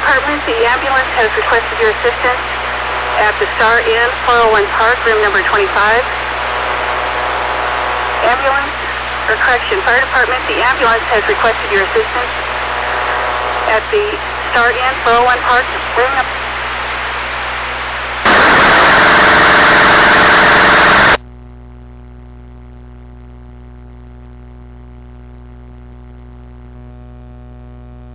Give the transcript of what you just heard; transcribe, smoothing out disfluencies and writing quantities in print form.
department, the ambulance has requested your assistance at the Star Inn, 401 Park, room number 25. Ambulance, or correction, fire department, the ambulance has requested your assistance at the Star Inn, 401 Park, room number